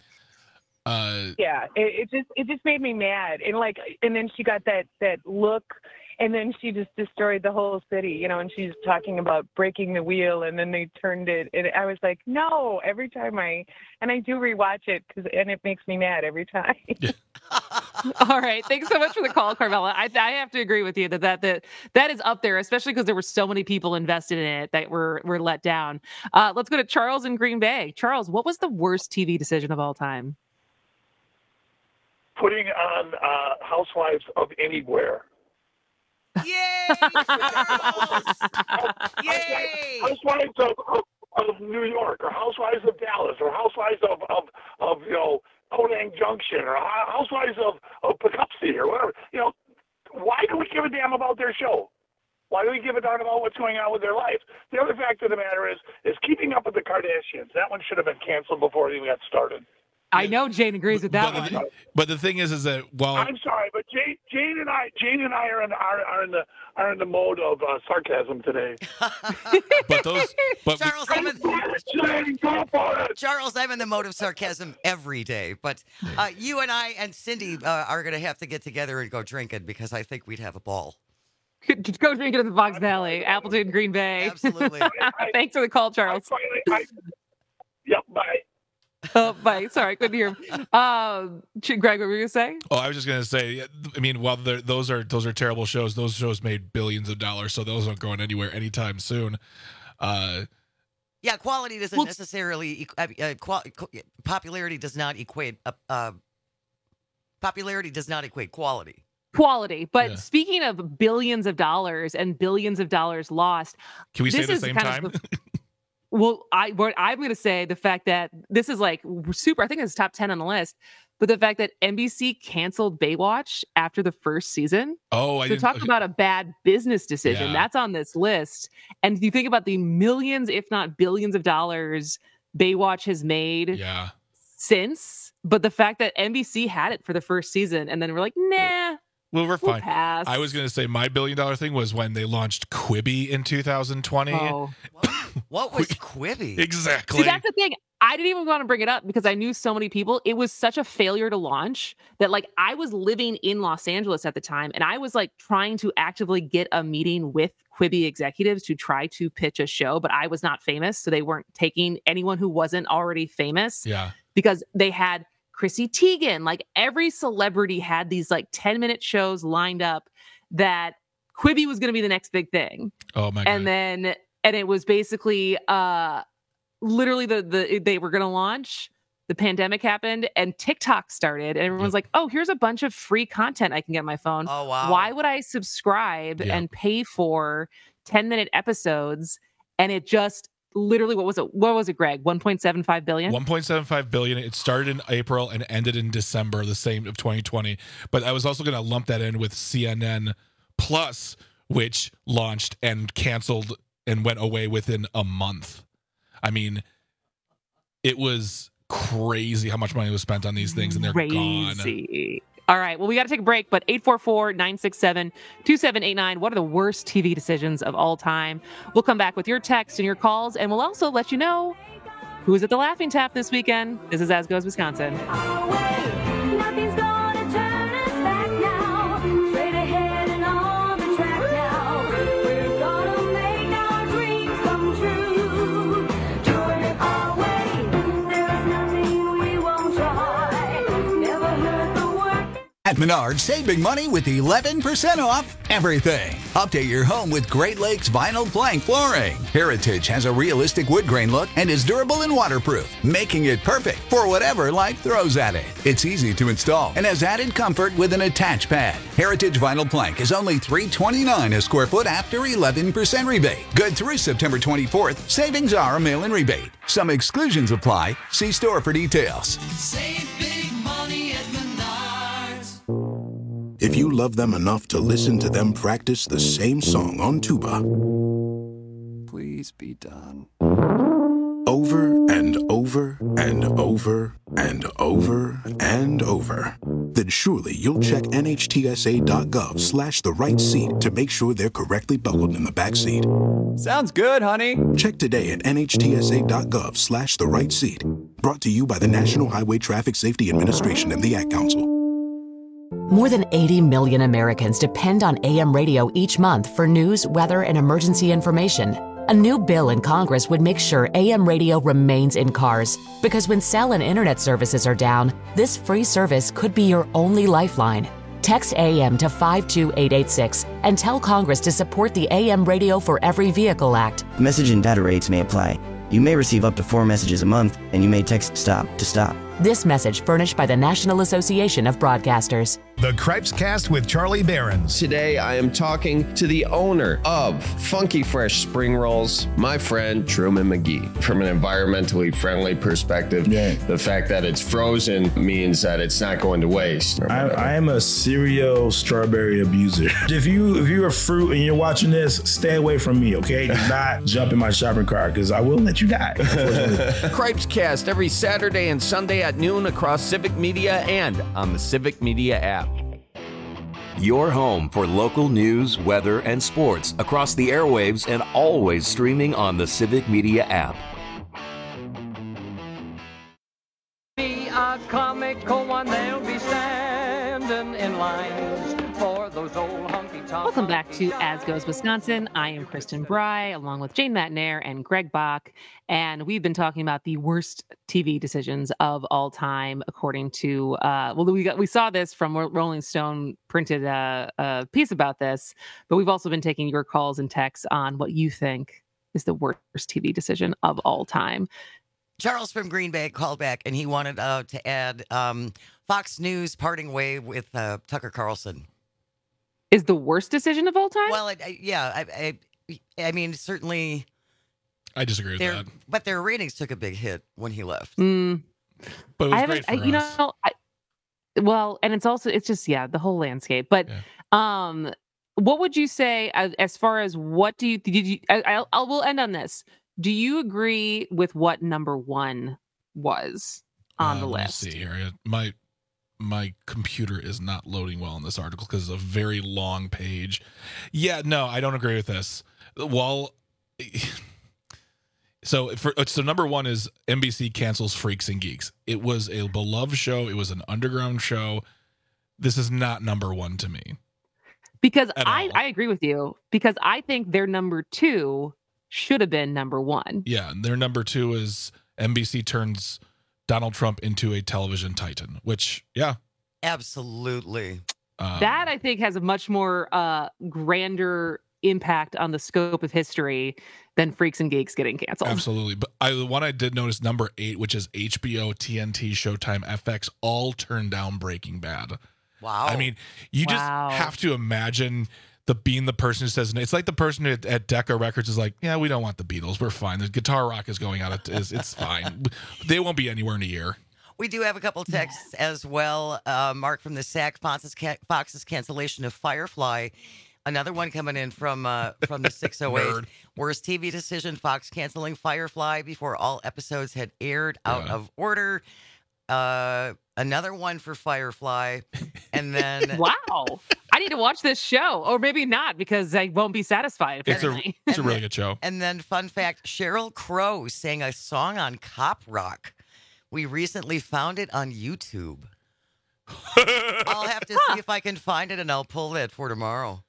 It just made me mad, and then she got that look, and then she just destroyed the whole city, and she's talking about breaking the wheel, and then they turned it, and I was like, no. Every time I do rewatch it, and it makes me mad every time. All right, thanks so much for the call, Carmela. I have to agree with you that is up there, especially because there were so many people invested in it that were let down. Let's go to Charles in Green Bay. Charles, what was the worst TV decision of all time? Putting on Housewives of Anywhere. Yay! Yay! Housewives of New York, or Housewives of Dallas, or Housewives of Penang Junction, or Housewives of Poughkeepsie, or whatever. Why do we give a damn about their show? Why do we give a darn about what's going on with their life? The other fact of the matter is Keeping Up with the Kardashians. That one should have been canceled before it even got started. I know Jane agrees with that one. But the thing is that while I'm sorry, but Jane and I are in the mode of sarcasm today. Charles, I'm in the mode of sarcasm every day. But you and I and Cindy are going to have to get together and go drinking because I think we'd have a ball. Go drink it at the Fox Valley, Appleton, Green Bay. Absolutely. Thanks for the call, Charles. Yep, bye. Oh, bye. Sorry, couldn't hear him. Greg, what were you going to say? Oh, I was just going to say, I mean, while those are terrible shows, those shows made billions of dollars, so those aren't going anywhere anytime soon. Yeah, quality doesn't necessarily popularity does not equate quality. Quality. But speaking of billions of dollars and billions of dollars lost, can we say at the same time? Well, I'm going to say the fact that this is like super, I think it's top 10 on the list, but the fact that NBC canceled Baywatch after the first season. Oh, so talk about a bad business decision. Yeah. That's on this list. And if you think about the millions, if not billions of dollars Baywatch has made since, but the fact that NBC had it for the first season and then we're like, nah. Well, we're fine. Pass. I was going to say my $1 billion thing was when they launched Quibi in 2020. Oh. What was Quibi? Exactly. See, that's the thing. I didn't even want to bring it up because I knew so many people. It was such a failure to launch that like I was living in Los Angeles at the time and I was like trying to actively get a meeting with Quibi executives to try to pitch a show, but I was not famous. So they weren't taking anyone who wasn't already famous. Yeah. Because they had Chrissy Teigen, like every celebrity had these like 10-minute shows lined up that Quibi was going to be the next big thing. Oh my God. And it was basically literally they were going to launch, the pandemic happened and TikTok started and everyone's like, oh, here's a bunch of free content I can get on my phone. Oh, wow. Why would I subscribe and pay for 10-minute episodes? And it just literally, what was it, Greg? 1.75 billion? 1.75 billion. It started in April and ended in December, the same of 2020. But I was also going to lump that in with CNN Plus, which launched and canceled and went away within a month. I mean, it was crazy how much money was spent on these things, and they're gone. All right. Well, we got to take a break, but 844-967-2789. What are the worst TV decisions of all time? We'll come back with your texts and your calls, and we'll also let you know who's at the Laughing Tap this weekend. This is As Goes Wisconsin. Nothing's gonna turn us back now. Straight ahead and on the track now. We're gonna make our dreams come true. Doing it our way. There's nothing we won't try. Never heard the word. At Menards, save big money with 11% off everything. Update your home with Great Lakes Vinyl Plank Flooring. Heritage has a realistic wood grain look and is durable and waterproof, making it perfect for whatever life throws at it. It's easy to install and has added comfort with an attached pad. Heritage Vinyl Plank is only $329 a square foot after 11% rebate. Good through September 24th. Savings are a mail-in rebate. Some exclusions apply. See store for details. Save big money at Menards. If you love them enough to listen to them practice the same song on tuba, Please be done. over and over and over and over and over, then surely you'll check NHTSA.gov/the right seat to make sure they're correctly buckled in the back seat. Sounds good, honey. Check today at NHTSA.gov/the right seat. Brought to you by the National Highway Traffic Safety Administration and the Ad Council. More than 80 million Americans depend on AM radio each month for news, weather, and emergency information. A new bill in Congress would make sure AM radio remains in cars, because when cell and internet services are down, this free service could be your only lifeline. Text AM to 52886 and tell Congress to support the AM Radio for Every Vehicle Act. Message and data rates may apply. You may receive up to 4 messages a month, and you may text STOP to stop. This message furnished by the National Association of Broadcasters. The Cripes Cast with Charlie Behrens. Today, I am talking to the owner of Funky Fresh Spring Rolls, my friend Truman McGee. From an environmentally friendly perspective, the fact that it's frozen means that it's not going to waste. I am a serial strawberry abuser. If you're a fruit and you're watching this, stay away from me, okay? Do not jump in my shopping cart because I will let you die. Cripes Cast every Saturday and Sunday at noon across Civic Media and on the Civic Media app. Your home for local news, weather, and sports across the airwaves and always streaming on the Civic Media app. Be a comical one, they'll be standing in lines for those old hunky-tonk. Welcome back to As Goes Wisconsin. I am Kristen Bry, along with Jane Matnair and Greg Bach, and we've been talking about the worst TV decisions of all time, according to we saw this from Rolling Stone printed a piece about this, but we've also been taking your calls and texts on what you think is the worst TV decision of all time. Charles from Green Bay called back, and he wanted to add Fox News parting way with Tucker Carlson. Is the worst decision of all time? Well, I mean, certainly. I disagree with that. But their ratings took a big hit when he left. But it was great for us. Well, and it's just the whole landscape. But what would you say as far as what did you? We'll end on this. Do you agree with what number one was on the list? Let's see here. My computer is not loading well in this article because it's a very long page. Yeah, no, I don't agree with this. So number one is NBC cancels Freaks and Geeks. It was a beloved show. It was an underground show. This is not number one to me. Because I agree with you, because I think their number two should have been number one. Yeah, and their number two is NBC turns Donald Trump into a television titan, which, absolutely. That I think has a much more grander impact on the scope of history than Freaks and Geeks getting canceled. Absolutely. But the one I did notice, number 8, which is HBO, TNT, Showtime, FX, all turned down Breaking Bad. Wow. I mean, you just have to imagine being the person who says, it's like the person at Decca Records is like, yeah, we don't want the Beatles. We're fine. The Guitar Rock is going out. It's fine. They won't be anywhere in a year. We do have a couple texts as well. Mark from the SAC, Fox's cancellation of Firefly. Another one coming in from the 608. Worst TV decision, Fox canceling Firefly before all episodes had aired out of order. Another one for Firefly. And then... Wow. I need to watch this show. Or maybe not, because I won't be satisfied. It's a really good show. And then, fun fact, Sheryl Crow sang a song on Cop Rock. We recently found it on YouTube. I'll have to see if I can find it, and I'll pull that for tomorrow.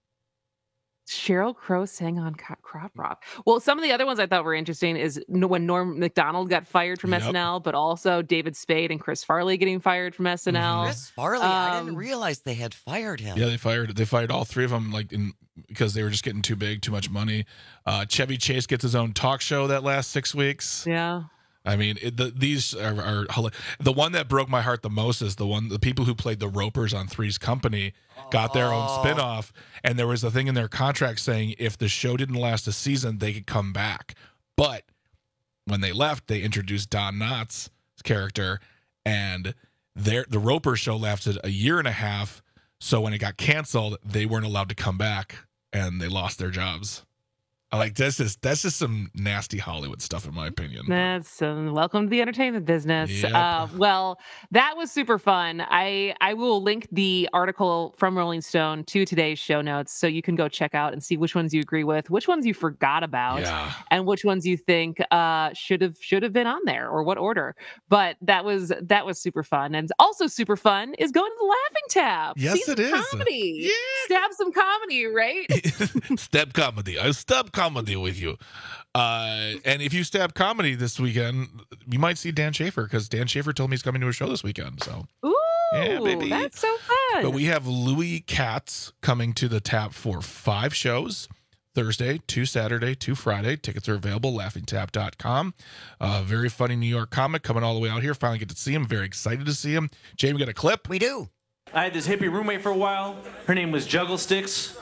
Sheryl Crow sang on Crop Rock. Well, some of the other ones I thought were interesting is when Norm Macdonald got fired from SNL, but also David Spade and Chris Farley getting fired from SNL. Chris Farley, I didn't realize they had fired him. Yeah, they fired all three of them because they were just getting too big, too much money. Chevy Chase gets his own talk show that last 6 weeks. Yeah. I mean, these are the one that broke my heart the most is the people who played the Ropers on Three's Company got their own spinoff, and there was a thing in their contract saying if the show didn't last a season, they could come back. But when they left, they introduced Don Knotts' character, and the Roper show lasted a year and a half. So when it got canceled, they weren't allowed to come back, and they lost their jobs. That's just some nasty Hollywood stuff, in my opinion. That's welcome to the entertainment business. Yep. Well, that was super fun. I will link the article from Rolling Stone to today's show notes, so you can go check out and see which ones you agree with, which ones you forgot about, and which ones you think should have been on there, or what order. But that was super fun, and also super fun is going to the Laughing Tap. Yes, it is. Comedy. Yeah. Stab some comedy, right? Stab comedy. I stab comedy with you. And if you stab comedy this weekend, you might see Dan Schaefer, because Dan Schaefer told me he's coming to a show this weekend. So, ooh, yeah, baby. That's so fun. But we have Louis Katz coming to the Tap for 5 shows. Thursday to Saturday to Friday. Tickets are available, laughingtap.com. Very funny New York comic coming all the way out here. Finally get to see him. Very excited to see him. Jay, we got a clip? We do. I had this hippie roommate for a while. Her name was Juggle Sticks.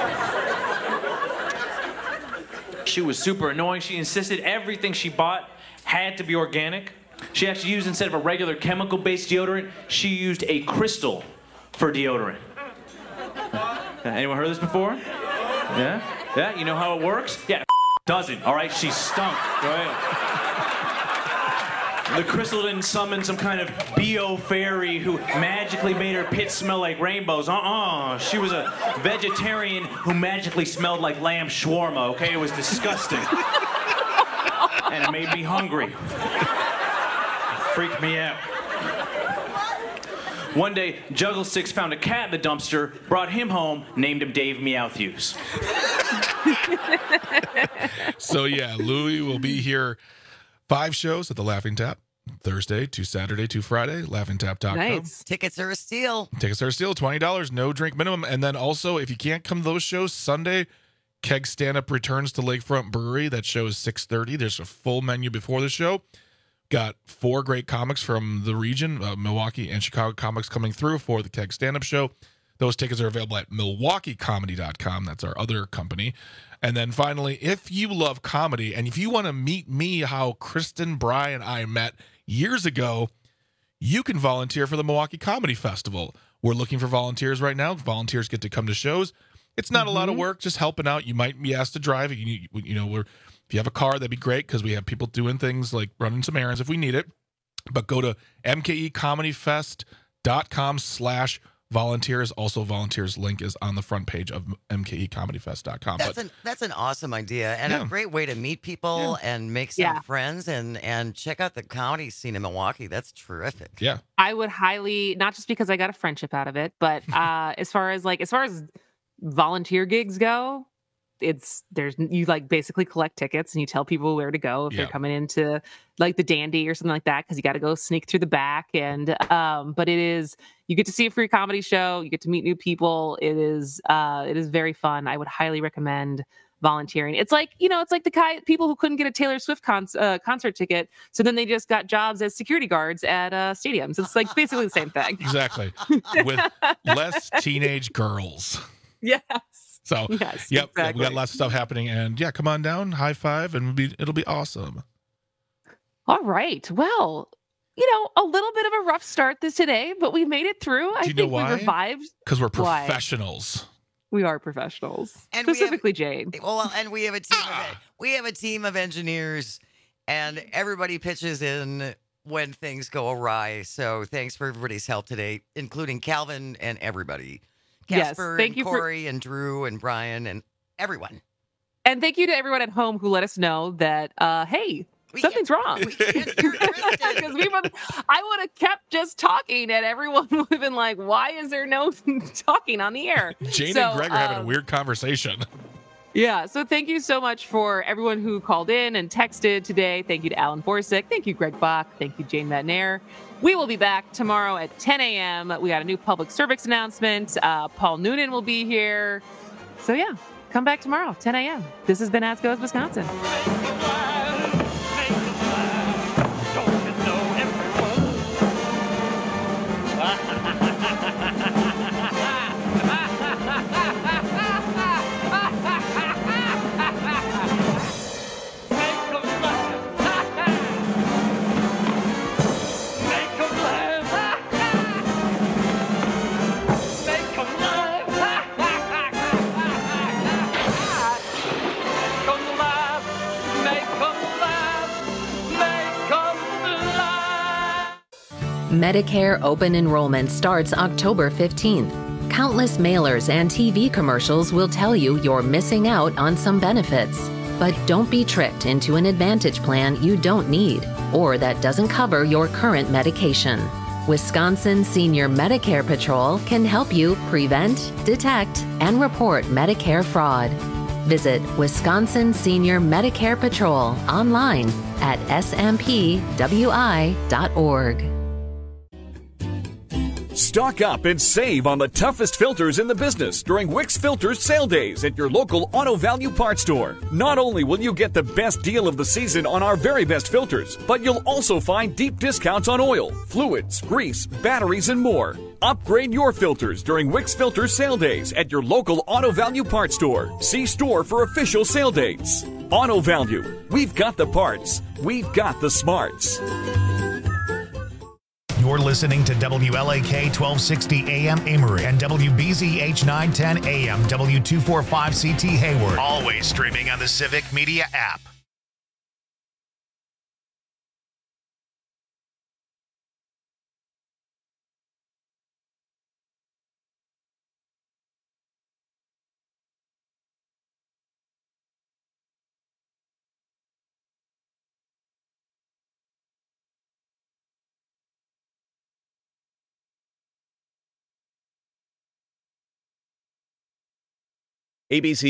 She was super annoying. She insisted everything she bought had to be organic. She actually used, instead of a regular chemical-based deodorant, she used a crystal for deodorant. Anyone heard this before? Yeah? Yeah? You know how it works? Yeah, doesn't, all right? She stunk. Go ahead. The crystal didn't summon some kind of BO fairy who magically made her pits smell like rainbows. She was a vegetarian who magically smelled like lamb shawarma, okay? It was disgusting. And it made me hungry. Freaked me out. One day, Juggle Sticks found a cat in the dumpster, brought him home, named him Dave Meowthews. So, yeah, Louie will be here 5 shows at the Laughing Tap, Thursday to Saturday to Friday, laughingtap.com. Nice. Tickets are a steal. Tickets are still $20, no drink minimum. And then also, if you can't come to those shows, Sunday, Keg Stand-Up returns to Lakefront Brewery. That show is 6:30. There's a full menu before the show. Got 4 great comics from the region, Milwaukee and Chicago comics coming through for the Keg Stand-Up show. Those tickets are available at MilwaukeeComedy.com. That's our other company. And then finally, if you love comedy and if you want to meet me how Kristen, Bry, and I met years ago, you can volunteer for the Milwaukee Comedy Festival. We're looking for volunteers right now. Volunteers get to come to shows. It's not a lot of work, just helping out. You might be asked to drive. If you have a car, that'd be great because we have people doing things like running some errands if we need it. But go to mkecomedyfest.com/volunteers. Also, volunteers link is on the front page of mkecomedyfest.com. That's an awesome idea and a great way to meet people and make some friends and check out the comedy scene in Milwaukee. That's terrific. Yeah. I would highly, not just because I got a friendship out of it, but as far as volunteer gigs go, you like basically collect tickets and you tell people where to go if they're coming into like the Dandy or something like that, because you got to go sneak through the back. And but you get to see a free comedy show, you get to meet new people. It is very fun. I would highly recommend volunteering. It's like the people who couldn't get a Taylor Swift concert ticket, so then they just got jobs as security guards at stadiums. It's like basically the same thing. Exactly. With less teenage girls. Yes. So, yes, yep, exactly. we got lots of stuff happening, and come on down, high five, and it'll be awesome. All right. Well, a little bit of a rough start today, but we made it through. I think we revived. Because we're professionals. We are professionals, and specifically Jane. Well, and we have a team of engineers, and everybody pitches in when things go awry. So thanks for everybody's help today, including Calvin and everybody. Casper and Corey and Drew and Brian and everyone. And thank you to everyone at home who let us know that, hey, something's wrong. I would have kept just talking and everyone would have been like, why is there no talking on the air? Jane and Greg are having a weird conversation. Yeah, so thank you so much for everyone who called in and texted today. Thank you to Alan Borsick. Thank you, Greg Bach. Thank you, Jane Matnair. We will be back tomorrow at 10 a.m. We got a new public service announcement. Paul Noonan will be here. So, yeah, come back tomorrow, 10 a.m. This has been As Goes Wisconsin. Medicare open enrollment starts October 15th. Countless mailers and TV commercials will tell you you're missing out on some benefits. But don't be tricked into an Advantage plan you don't need or that doesn't cover your current medication. Wisconsin Senior Medicare Patrol can help you prevent, detect, and report Medicare fraud. Visit Wisconsin Senior Medicare Patrol online at smpwi.org. Stock up and save on the toughest filters in the business during Wix Filters sale days at your local Auto Value Parts store. Not only will you get the best deal of the season on our very best filters, but you'll also find deep discounts on oil, fluids, grease, batteries, and more. Upgrade your filters during Wix Filters sale days at your local Auto Value Parts store. See store for official sale dates. Auto Value. We've got the parts. We've got the smarts. You're listening to WLAK 1260 AM Amory and WBZH 910 AM W245CT Hayward. Always streaming on the Civic Media app. ABC